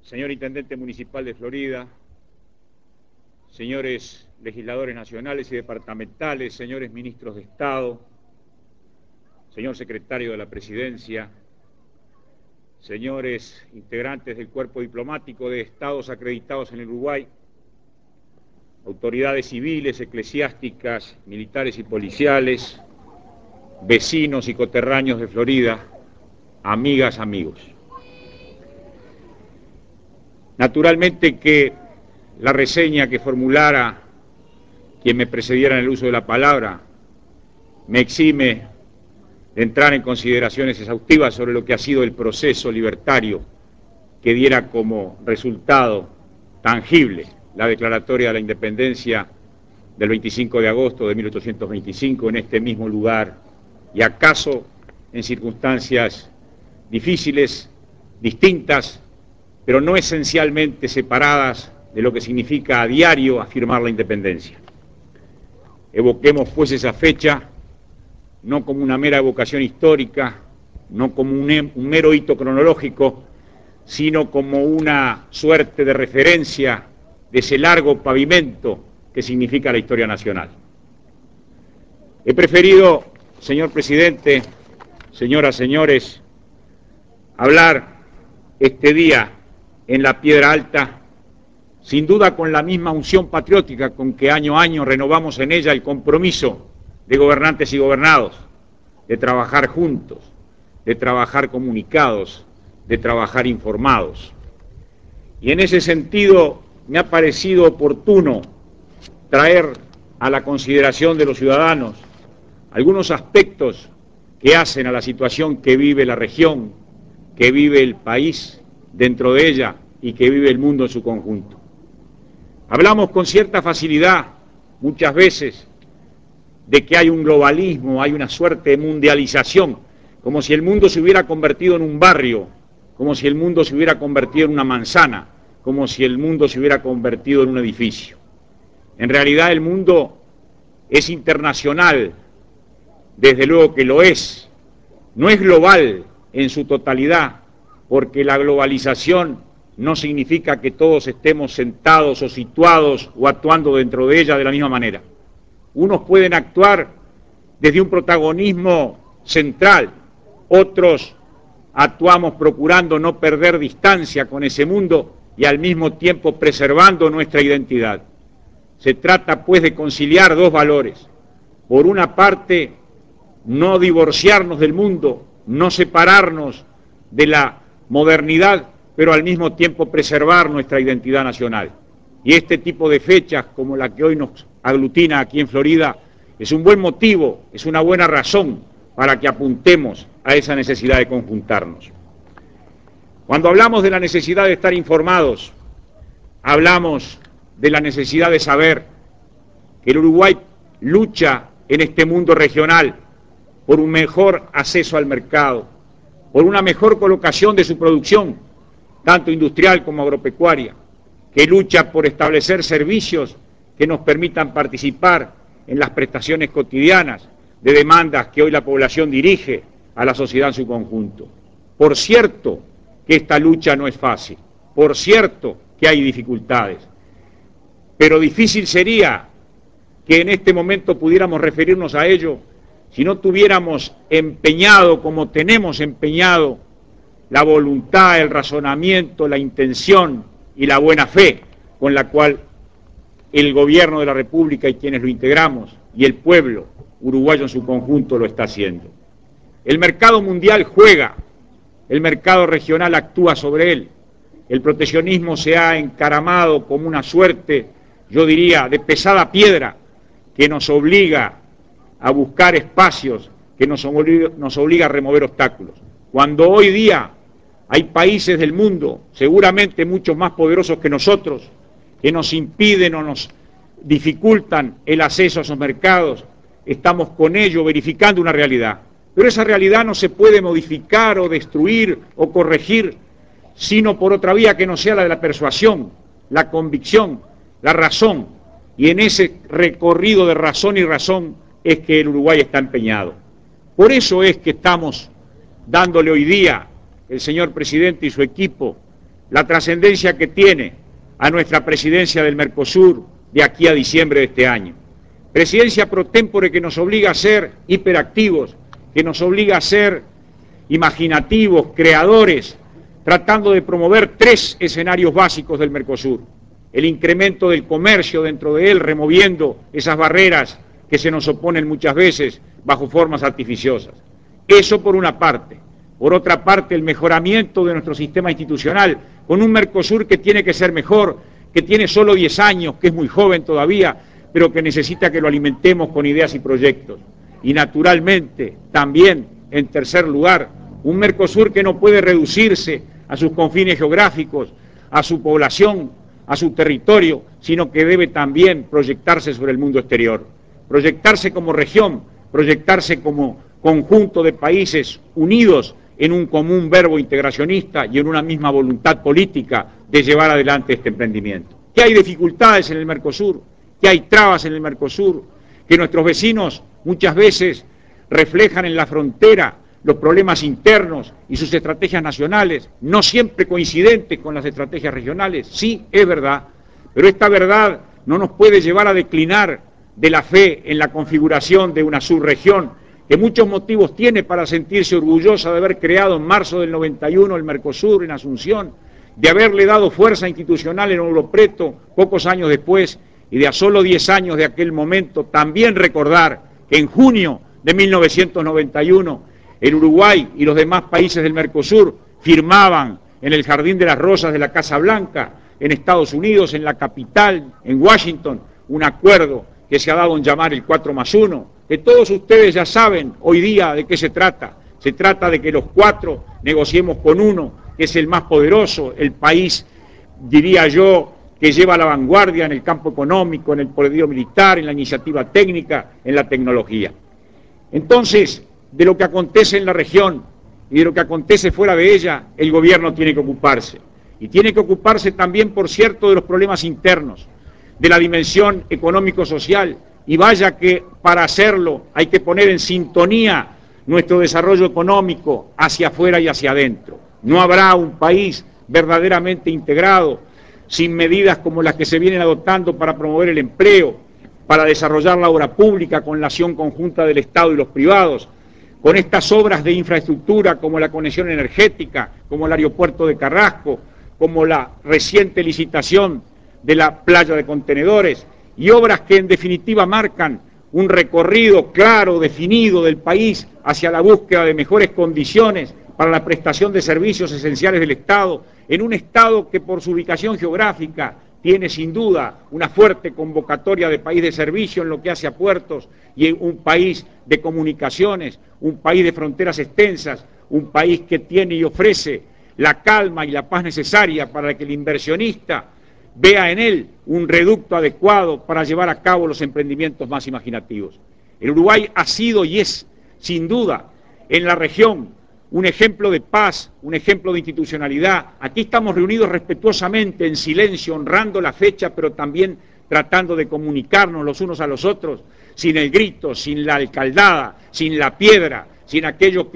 señor Intendente Municipal de Florida, señores legisladores nacionales y departamentales, señores ministros de Estado, señor secretario de la Presidencia, señores integrantes del cuerpo diplomático de estados acreditados en el Uruguay, autoridades civiles, eclesiásticas, militares y policiales, vecinos y coterráneos de Florida, amigas, amigos. Naturalmente que la reseña que formulara quien me precediera en el uso de la palabra me exime de entrar en consideraciones exhaustivas sobre lo que ha sido el proceso libertario que diera como resultado tangible la declaratoria de la independencia del 25 de agosto de 1825 en este mismo lugar y acaso en circunstancias difíciles, distintas, pero no esencialmente separadas de lo que significa a diario afirmar la independencia. Evoquemos pues esa fecha no como una mera evocación histórica, no como un mero hito cronológico, sino como una suerte de referencia de ese largo pavimento que significa la historia nacional. He preferido, señor presidente, señoras, señores, hablar este día en la Piedra Alta, sin duda con la misma unción patriótica con que año a año renovamos en ella el compromiso de gobernantes y gobernados, de trabajar juntos, de trabajar comunicados, de trabajar informados. Y en ese sentido me ha parecido oportuno traer a la consideración de los ciudadanos algunos aspectos que hacen a la situación que vive la región, que vive el país dentro de ella y que vive el mundo en su conjunto. Hablamos con cierta facilidad, muchas veces, de que hay un globalismo, hay una suerte de mundialización, como si el mundo se hubiera convertido en un barrio, como si el mundo se hubiera convertido en una manzana, como si el mundo se hubiera convertido en un edificio. En realidad el mundo es internacional, desde luego que lo es, no es global en su totalidad, porque la globalización no significa que todos estemos sentados o situados o actuando dentro de ella de la misma manera. Unos pueden actuar desde un protagonismo central, otros actuamos procurando no perder distancia con ese mundo y al mismo tiempo preservando nuestra identidad. Se trata pues de conciliar dos valores. Por una parte, no divorciarnos del mundo, no separarnos de la modernidad, pero al mismo tiempo preservar nuestra identidad nacional. Y este tipo de fechas, como la que hoy nos aglutina aquí en Florida, es un buen motivo, es una buena razón para que apuntemos a esa necesidad de conjuntarnos. Cuando hablamos de la necesidad de estar informados, hablamos de la necesidad de saber que el Uruguay lucha en este mundo regional por un mejor acceso al mercado, por una mejor colocación de su producción, tanto industrial como agropecuaria, que lucha por establecer servicios que nos permitan participar en las prestaciones cotidianas de demandas que hoy la población dirige a la sociedad en su conjunto. Por cierto que esta lucha no es fácil, por cierto que hay dificultades, pero difícil sería que en este momento pudiéramos referirnos a ello si no tuviéramos empeñado, como tenemos empeñado, la voluntad, el razonamiento, la intención y la buena fe con la cual el gobierno de la República y quienes lo integramos y el pueblo uruguayo en su conjunto lo está haciendo. El mercado mundial juega, el mercado regional actúa sobre él, el proteccionismo se ha encaramado como una suerte, yo diría, de pesada piedra que nos obliga a buscar espacios, que nos obliga a remover obstáculos. Cuando hoy día hay países del mundo, seguramente muchos más poderosos que nosotros, que nos impiden o nos dificultan el acceso a esos mercados, estamos con ello verificando una realidad. Pero esa realidad no se puede modificar o destruir o corregir, sino por otra vía que no sea la de la persuasión, la convicción, la razón. Y en ese recorrido de razón y razón es que el Uruguay está empeñado. Por eso es que estamos dándole hoy día, el señor presidente y su equipo, la trascendencia que tiene a nuestra presidencia del Mercosur de aquí a diciembre de este año. Presidencia pro tempore que nos obliga a ser hiperactivos, que nos obliga a ser imaginativos, creadores, tratando de promover 3 escenarios básicos del Mercosur. El incremento del comercio dentro de él, removiendo esas barreras que se nos oponen muchas veces bajo formas artificiosas. Eso por una parte. Por otra parte, el mejoramiento de nuestro sistema institucional, con un Mercosur que tiene que ser mejor, que tiene solo 10 años, que es muy joven todavía, pero que necesita que lo alimentemos con ideas y proyectos. Y naturalmente, también, en tercer lugar, un Mercosur que no puede reducirse a sus confines geográficos, a su población, a su territorio, sino que debe también proyectarse sobre el mundo exterior, proyectarse como región, proyectarse como conjunto de países unidos en un común verbo integracionista y en una misma voluntad política de llevar adelante este emprendimiento. ¿Que hay dificultades en el Mercosur? ¿Que hay trabas en el Mercosur? ¿Que nuestros vecinos muchas veces reflejan en la frontera los problemas internos y sus estrategias nacionales, no siempre coincidentes con las estrategias regionales? Sí, es verdad, pero esta verdad no nos puede llevar a declinar de la fe en la configuración de una subregión que muchos motivos tiene para sentirse orgullosa de haber creado en marzo del 91 el Mercosur en Asunción, de haberle dado fuerza institucional en Ouro Preto pocos años después, y de a solo 10 años de aquel momento también recordar que en junio de 1991 el Uruguay y los demás países del Mercosur firmaban en el Jardín de las Rosas de la Casa Blanca, en Estados Unidos, en la capital, en Washington, un acuerdo que se ha dado en llamar el 4+1, que todos ustedes ya saben hoy día de qué se trata. Se trata de que los 4 negociemos con uno, que es el más poderoso, el país, diría yo, que lleva la vanguardia en el campo económico, en el poderío militar, en la iniciativa técnica, en la tecnología. Entonces, de lo que acontece en la región y de lo que acontece fuera de ella, el gobierno tiene que ocuparse. Y tiene que ocuparse también, por cierto, de los problemas internos, de la dimensión económico-social, y vaya que para hacerlo hay que poner en sintonía nuestro desarrollo económico hacia afuera y hacia adentro. No habrá un país verdaderamente integrado sin medidas como las que se vienen adoptando para promover el empleo, para desarrollar la obra pública con la acción conjunta del Estado y los privados, con estas obras de infraestructura como la conexión energética, como el aeropuerto de Carrasco, como la reciente licitación de la playa de contenedores, y obras que en definitiva marcan un recorrido claro, definido del país hacia la búsqueda de mejores condiciones para la prestación de servicios esenciales del Estado, en un Estado que por su ubicación geográfica tiene sin duda una fuerte convocatoria de país de servicio en lo que hace a puertos, y un país de comunicaciones, un país de fronteras extensas, un país que tiene y ofrece la calma y la paz necesaria para que el inversionista vea en él un reducto adecuado para llevar a cabo los emprendimientos más imaginativos. El Uruguay ha sido y es, sin duda, en la región un ejemplo de paz, un ejemplo de institucionalidad. Aquí estamos reunidos respetuosamente, en silencio, honrando la fecha, pero también tratando de comunicarnos los unos a los otros, sin el grito, sin la alcaldada, sin la piedra, sin aquello que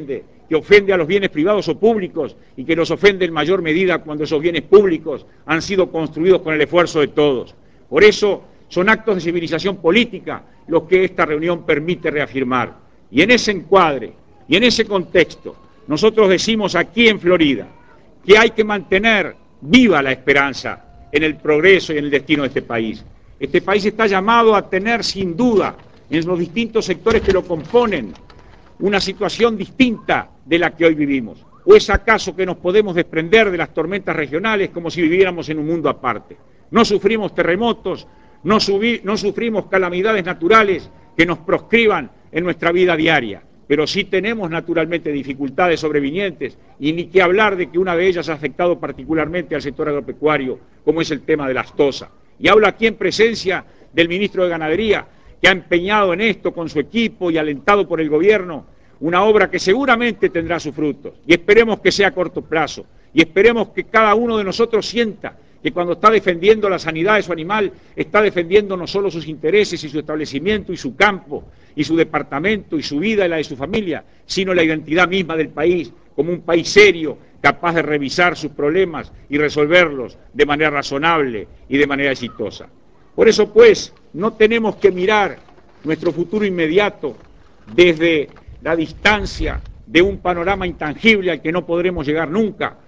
ofende a los bienes privados o públicos, y que nos ofende en mayor medida cuando esos bienes públicos han sido construidos con el esfuerzo de todos. Por eso son actos de civilización política los que esta reunión permite reafirmar. Y en ese encuadre, y en ese contexto, nosotros decimos aquí en Florida que hay que mantener viva la esperanza en el progreso y en el destino de este país. Este país está llamado a tener, sin duda, en los distintos sectores que lo componen, una situación distinta de la que hoy vivimos. ¿O es acaso que nos podemos desprender de las tormentas regionales como si viviéramos en un mundo aparte? No sufrimos terremotos, no sufrimos calamidades naturales que nos proscriban en nuestra vida diaria, pero sí tenemos naturalmente dificultades sobrevinientes, y ni que hablar de que una de ellas ha afectado particularmente al sector agropecuario, como es el tema de la aftosa. Y hablo aquí en presencia del ministro de Ganadería, que ha empeñado en esto con su equipo y alentado por el gobierno, una obra que seguramente tendrá sus frutos, y esperemos que sea a corto plazo, y esperemos que cada uno de nosotros sienta que cuando está defendiendo la sanidad de su animal, está defendiendo no solo sus intereses y su establecimiento y su campo y su departamento y su vida y la de su familia, sino la identidad misma del país, como un país serio, capaz de revisar sus problemas y resolverlos de manera razonable y de manera exitosa. Por eso, pues, no tenemos que mirar nuestro futuro inmediato desde la distancia de un panorama intangible al que no podremos llegar nunca,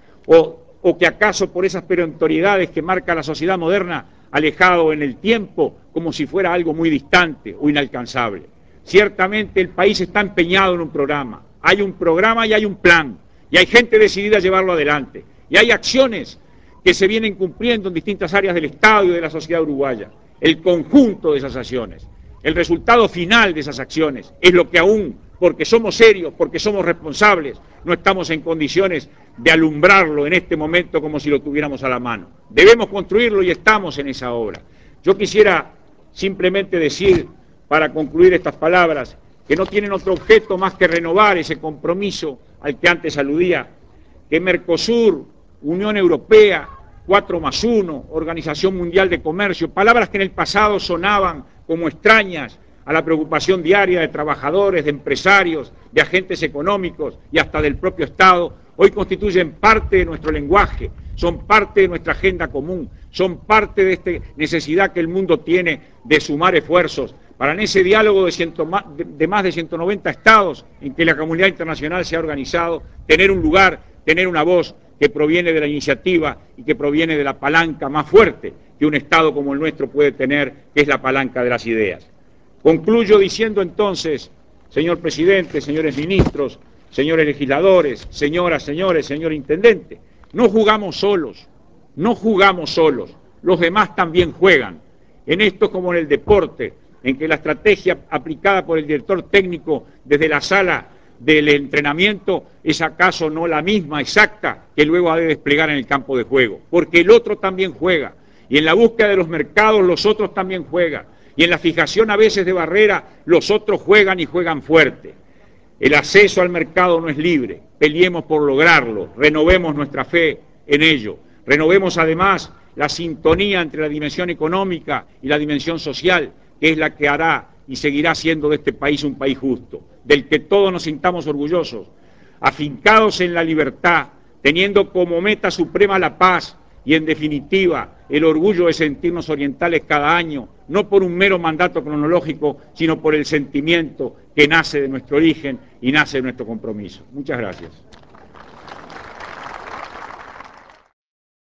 o que acaso por esas perentoriedades que marca la sociedad moderna, alejado en el tiempo, como si fuera algo muy distante o inalcanzable. Ciertamente el país está empeñado en un programa. Hay un programa y hay un plan, y hay gente decidida a llevarlo adelante, y hay acciones que se vienen cumpliendo en distintas áreas del Estado y de la sociedad uruguaya. El conjunto de esas acciones, el resultado final de esas acciones, es lo que aún, porque somos serios, porque somos responsables, no estamos en condiciones de alumbrarlo en este momento como si lo tuviéramos a la mano. Debemos construirlo y estamos en esa obra. Yo quisiera simplemente decir, para concluir estas palabras, que no tienen otro objeto más que renovar ese compromiso al que antes aludía, que Mercosur, Unión Europea, 4+1, Organización Mundial de Comercio, palabras que en el pasado sonaban como extrañas a la preocupación diaria de trabajadores, de empresarios, de agentes económicos y hasta del propio Estado, hoy constituyen parte de nuestro lenguaje, son parte de nuestra agenda común, son parte de esta necesidad que el mundo tiene de sumar esfuerzos para en ese diálogo de más de 190 estados en que la comunidad internacional se ha organizado, tener un lugar, tener una voz que proviene de la iniciativa y que proviene de la palanca más fuerte que un Estado como el nuestro puede tener, que es la palanca de las ideas. Concluyo diciendo entonces, señor presidente, señores ministros, señores legisladores, señoras, señores, señor intendente, no jugamos solos, no jugamos solos, los demás también juegan. En esto como en el deporte, en que la estrategia aplicada por el director técnico desde la sala del entrenamiento es acaso no la misma exacta que luego ha de desplegar en el campo de juego, porque el otro también juega, y en la búsqueda de los mercados los otros también juegan, y en la fijación a veces de barrera los otros juegan y juegan fuerte. El acceso al mercado no es libre, peleemos por lograrlo, renovemos nuestra fe en ello, renovemos además la sintonía entre la dimensión económica y la dimensión social, que es la que hará y seguirá siendo de este país un país justo, del que todos nos sintamos orgullosos, afincados en la libertad, teniendo como meta suprema la paz y, en definitiva, el orgullo de sentirnos orientales cada año, no por un mero mandato cronológico, sino por el sentimiento que nace de nuestro origen y nace de nuestro compromiso. Muchas gracias.